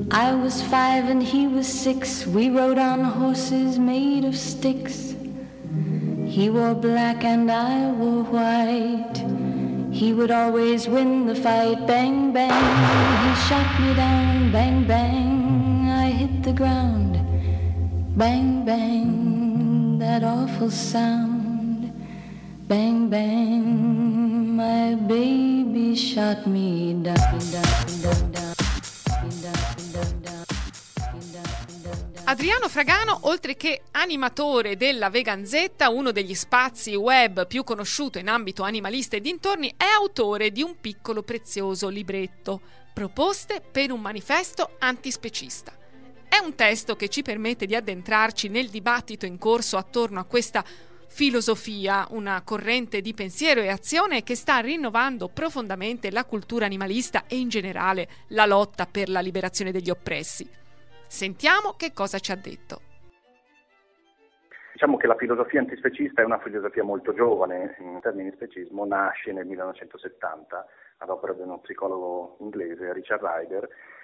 I was 5 and he was 6. We rode on horses made of sticks. He wore black and I wore white. He would always win the fight. Bang, bang, he shot me down. Bang, bang, I hit the ground. Bang, bang, that awful sound. Bang, bang, my baby shot me down, down, down, down. Adriano Fragano, oltre che animatore della Veganzetta, uno degli spazi web più conosciuto in ambito animalista e dintorni, è autore di un piccolo prezioso libretto, Proposte per un manifesto antispecista. È un testo che ci permette di addentrarci nel dibattito in corso attorno a questa filosofia, una corrente di pensiero e azione che sta rinnovando profondamente la cultura animalista e in generale la lotta per la liberazione degli oppressi. Sentiamo che cosa ci ha detto. Diciamo che la filosofia antispecista è una filosofia molto giovane. In termini di specismo nasce nel 1970 ad opera di uno psicologo inglese, Richard Ryder,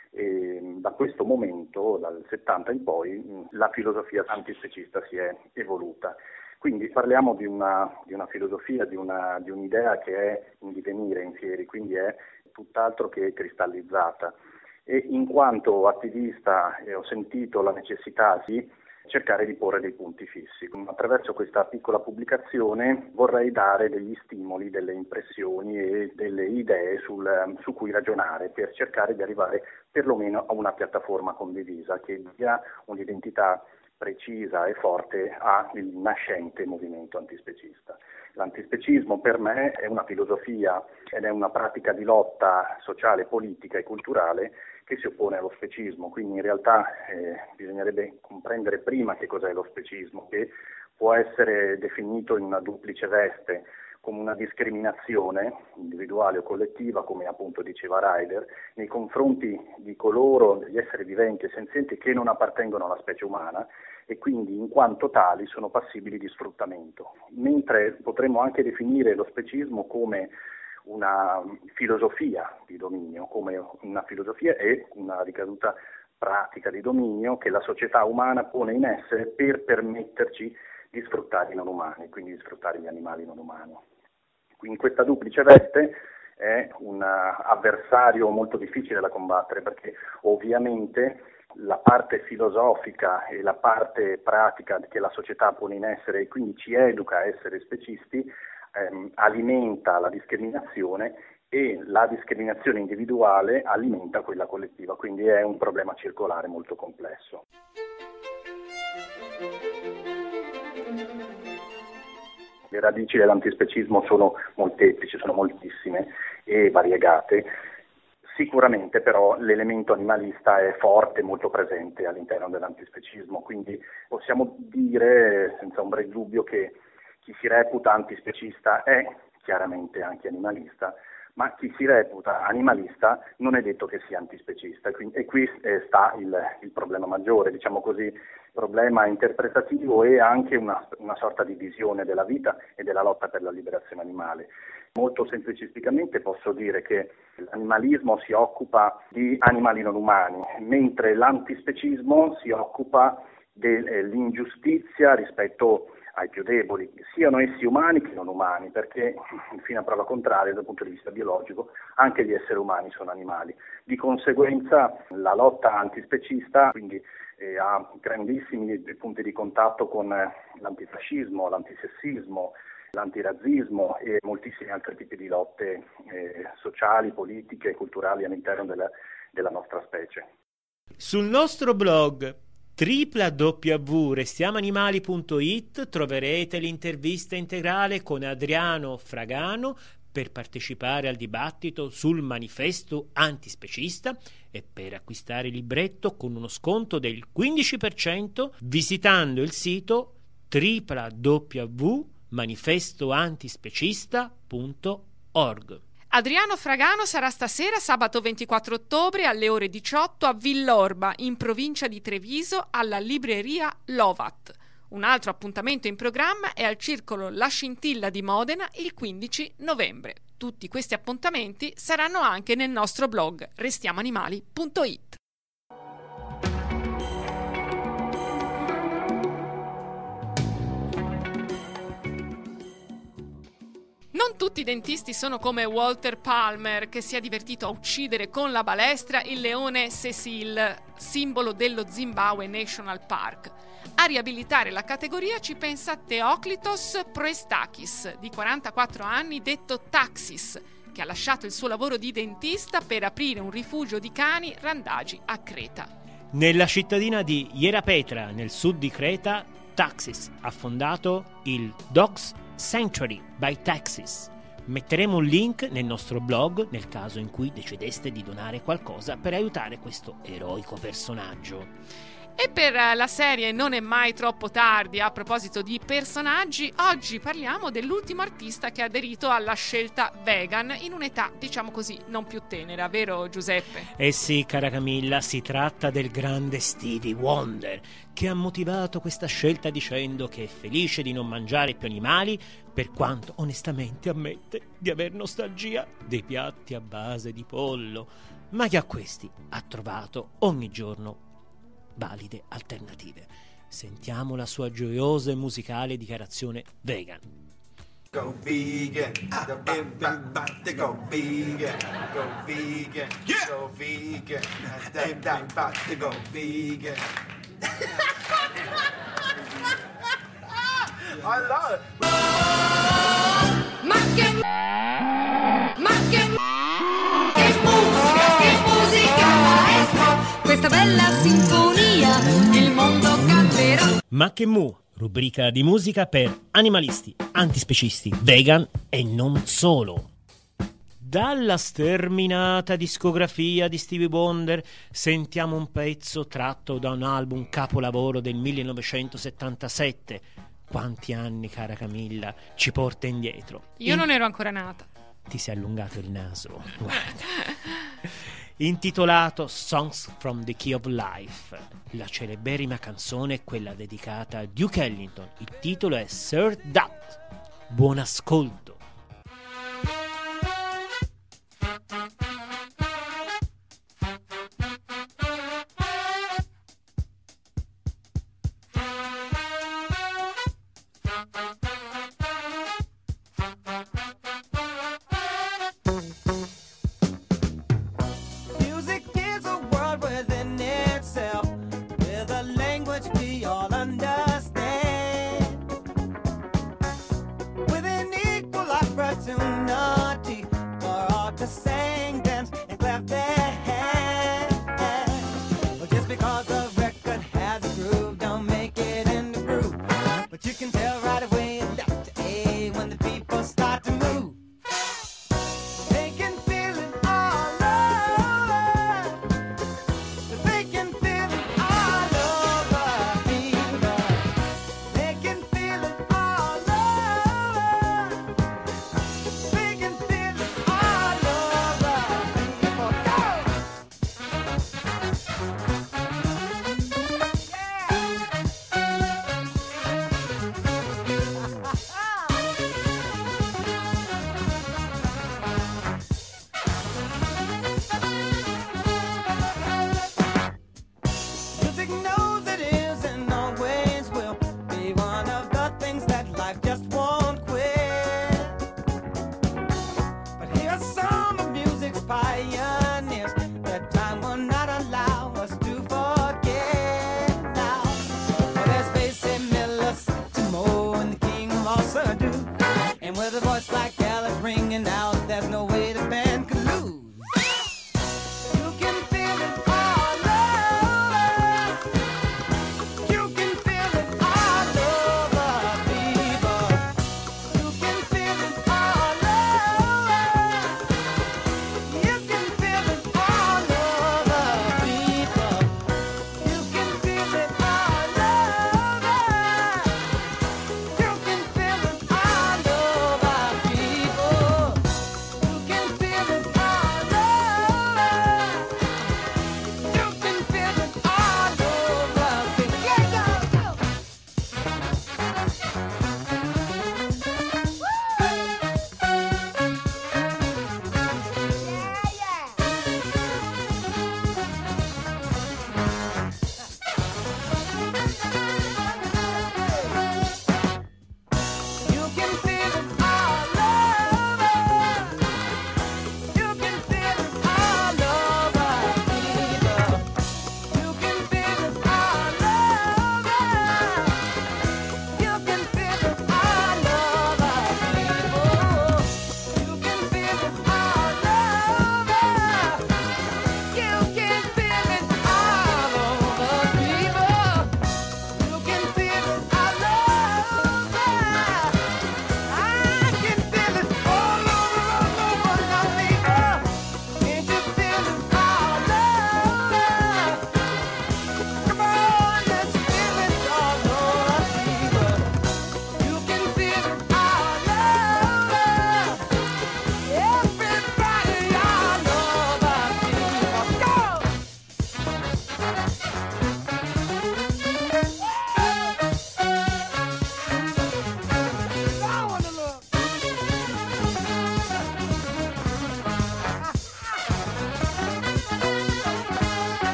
e da questo momento, dal 70 in poi, la filosofia antispecista si è evoluta. Quindi parliamo di una filosofia, di un'idea che è in divenire, in fieri, quindi è tutt'altro che cristallizzata. E in quanto attivista ho sentito la necessità di cercare di porre dei punti fissi. Attraverso questa piccola pubblicazione vorrei dare degli stimoli, delle impressioni e delle idee su cui ragionare per cercare di arrivare perlomeno a una piattaforma condivisa che dia un'identità precisa e forte al nascente movimento antispecista. L'antispecismo per me è una filosofia ed è una pratica di lotta sociale, politica e culturale che si oppone allo specismo, quindi in realtà bisognerebbe comprendere prima che cos'è lo specismo, che può essere definito in una duplice veste, come una discriminazione individuale o collettiva, come appunto diceva Ryder, nei confronti di coloro, degli esseri viventi e senzienti che non appartengono alla specie umana e quindi in quanto tali sono passibili di sfruttamento. Mentre potremmo anche definire lo specismo come una filosofia di dominio, come una filosofia e una ricaduta pratica di dominio che la società umana pone in essere per permetterci di sfruttare i non umani, quindi di sfruttare gli animali non umani. Quindi questa duplice veste è un avversario molto difficile da combattere perché ovviamente la parte filosofica e la parte pratica che la società pone in essere e quindi ci educa a essere specisti alimenta la discriminazione e la discriminazione individuale alimenta quella collettiva, quindi è un problema circolare molto complesso. Le radici dell'antispecismo sono molteplici, sono moltissime e variegate. Sicuramente però l'elemento animalista è forte, molto presente all'interno dell'antispecismo, quindi possiamo dire senza ombra di dubbio che chi si reputa antispecista è chiaramente anche animalista, ma chi si reputa animalista non è detto che sia antispecista e qui sta il problema maggiore, diciamo così, il problema interpretativo e anche una sorta di visione della vita e della lotta per la liberazione animale. Molto semplicisticamente posso dire che l'animalismo si occupa di animali non umani, mentre l'antispecismo si occupa dell'ingiustizia rispetto ai più deboli, siano essi umani che non umani, perché fino a prova contraria dal punto di vista biologico anche gli esseri umani sono animali. Di conseguenza la lotta antispecista quindi ha grandissimi punti di contatto con l'antifascismo, l'antisessismo, l'antirazzismo e moltissimi altri tipi di lotte sociali, politiche e culturali all'interno della nostra specie. Sul nostro blog www.restiamoanimali.it troverete l'intervista integrale con Adriano Fragano per partecipare al dibattito sul manifesto antispecista e per acquistare il libretto con uno sconto del 15% visitando il sito www.manifestoantispecista.org. Adriano Fragano sarà stasera, sabato 24 ottobre, alle ore 18 a Villorba, in provincia di Treviso, alla libreria Lovat. Un altro appuntamento in programma è al Circolo La Scintilla di Modena il 15 novembre. Tutti questi appuntamenti saranno anche nel nostro blog restiamoanimali.it. tutti i dentisti sono come Walter Palmer, che si è divertito a uccidere con la balestra il leone Cecil, simbolo dello Zimbabwe National Park. A riabilitare la categoria ci pensa Theoklitos Proestakis, di 44 anni, detto Taxis, che ha lasciato il suo lavoro di dentista per aprire un rifugio di cani randagi a Creta. Nella cittadina di Hierapetra, nel sud di Creta, Taxis ha fondato il Dogs Sanctuary by Taxis. Metteremo un link nel nostro blog nel caso in cui decideste di donare qualcosa per aiutare questo eroico personaggio. E per la serie Non è mai troppo tardi, a proposito di personaggi, oggi parliamo dell'ultimo artista che ha aderito alla scelta vegan in un'età, diciamo così, non più tenera, vero Giuseppe? Eh sì, cara Camilla, si tratta del grande Stevie Wonder, che ha motivato questa scelta dicendo che è felice di non mangiare più animali, per quanto onestamente ammette di aver nostalgia dei piatti a base di pollo, ma che a questi ha trovato ogni giorno valide alternative. Sentiamo la sua gioiosa e musicale dichiarazione vegan. Go vegan, everybody go vegan, go vegan, yeah. Go vegan, everybody go vegan. I love it. Questa bella sinfonia, il mondo canterà. Ma che mu, rubrica di musica per animalisti, antispecisti, vegan e non solo. Dalla sterminata discografia di Stevie Wonder sentiamo un pezzo tratto da un album capolavoro del 1977. Quanti anni, cara Camilla, ci porta indietro? Io non ero ancora nata. Ti sei allungato il naso, guarda. Intitolato Songs from the Key of Life. La celeberrima canzone è quella dedicata a Duke Ellington. Il titolo è Sir Dutt. Buon ascolto.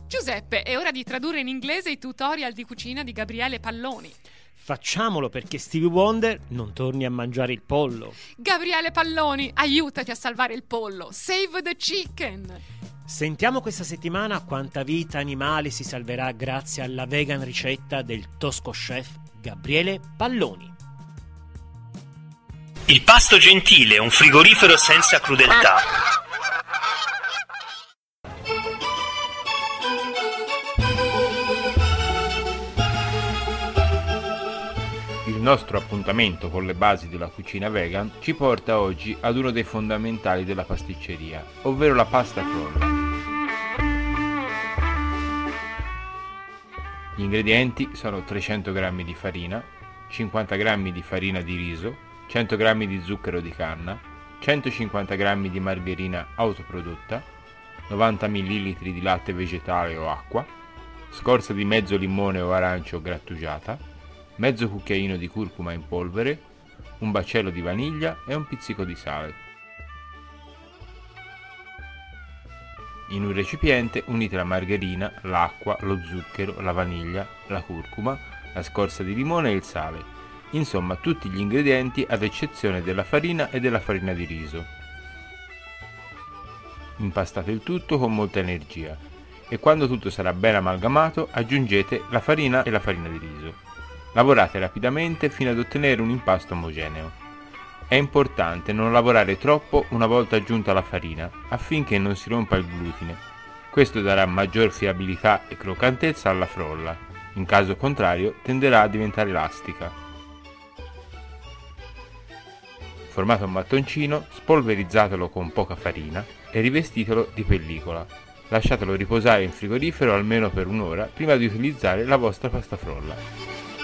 Giuseppe, è ora di tradurre in inglese i tutorial di cucina di Gabriele Palloni. Facciamolo perché Stevie Wonder non torni a mangiare il pollo. Gabriele Palloni, aiutati a salvare il pollo. Save the chicken. Sentiamo questa settimana quanta vita animale si salverà grazie alla vegan ricetta del tosco chef Gabriele Palloni. Il pasto gentile, un frigorifero senza crudeltà. Il nostro appuntamento con le basi della cucina vegan ci porta oggi ad uno dei fondamentali della pasticceria, ovvero la pasta frolla. Gli ingredienti sono 300 g di farina, 50 g di farina di riso, 100 g di zucchero di canna, 150 g di margherina autoprodotta, 90 ml di latte vegetale o acqua, scorza di mezzo limone o arancio grattugiata, mezzo cucchiaino di curcuma in polvere, un baccello di vaniglia e un pizzico di sale. In un recipiente unite la margherina, l'acqua, lo zucchero, la vaniglia, la curcuma, la scorza di limone e il sale. Insomma, tutti gli ingredienti ad eccezione della farina e della farina di riso. Impastate il tutto con molta energia e quando tutto sarà ben amalgamato aggiungete la farina e la farina di riso. Lavorate rapidamente fino ad ottenere un impasto omogeneo. È importante non lavorare troppo una volta aggiunta la farina, affinché non si rompa il glutine. Questo darà maggior fiabilità e croccantezza alla frolla, in caso contrario tenderà a diventare elastica. Formate un mattoncino, spolverizzatelo con poca farina e rivestitelo di pellicola. Lasciatelo riposare in frigorifero almeno per un'ora prima di utilizzare la vostra pasta frolla.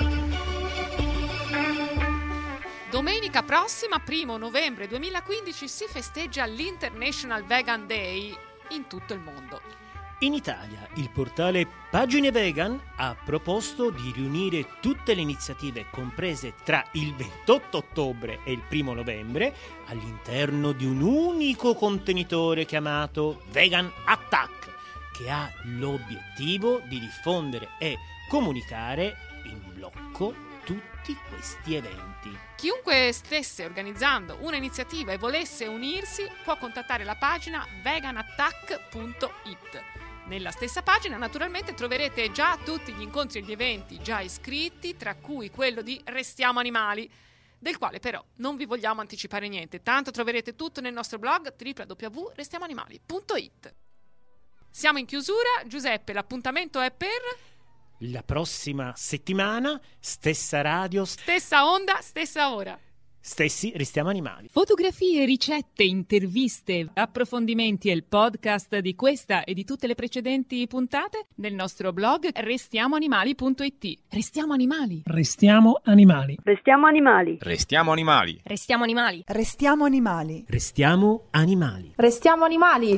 Domenica prossima, 1 novembre 2015, si festeggia l'International Vegan Day in tutto il mondo. In Italia, il portale Pagine Vegan ha proposto di riunire tutte le iniziative comprese tra il 28 ottobre e il 1 novembre all'interno di un unico contenitore chiamato Vegan Attack, che ha l'obiettivo di diffondere e comunicare in blocco tutti questi eventi. Chiunque stesse organizzando un'iniziativa e volesse unirsi può contattare la pagina veganattack.it. Nella stessa pagina naturalmente troverete già tutti gli incontri e gli eventi già iscritti, tra cui quello di Restiamo Animali, del quale però non vi vogliamo anticipare niente, tanto troverete tutto nel nostro blog www.restiamoanimali.it. Siamo in chiusura. Giuseppe, l'appuntamento è per... La prossima settimana, stessa radio, stessa onda, stessa ora. Stessi Restiamo Animali. Fotografie, ricette, interviste, approfondimenti e il podcast di questa e di tutte le precedenti puntate nel nostro blog restiamoanimali.it. Restiamo animali. Restiamo animali. Restiamo animali. Restiamo animali. Restiamo animali. Restiamo animali. Restiamo animali. Restiamo animali.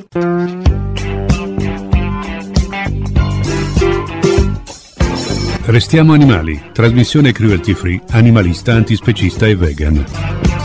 Restiamo animali, trasmissione cruelty free, animalista, antispecista e vegan.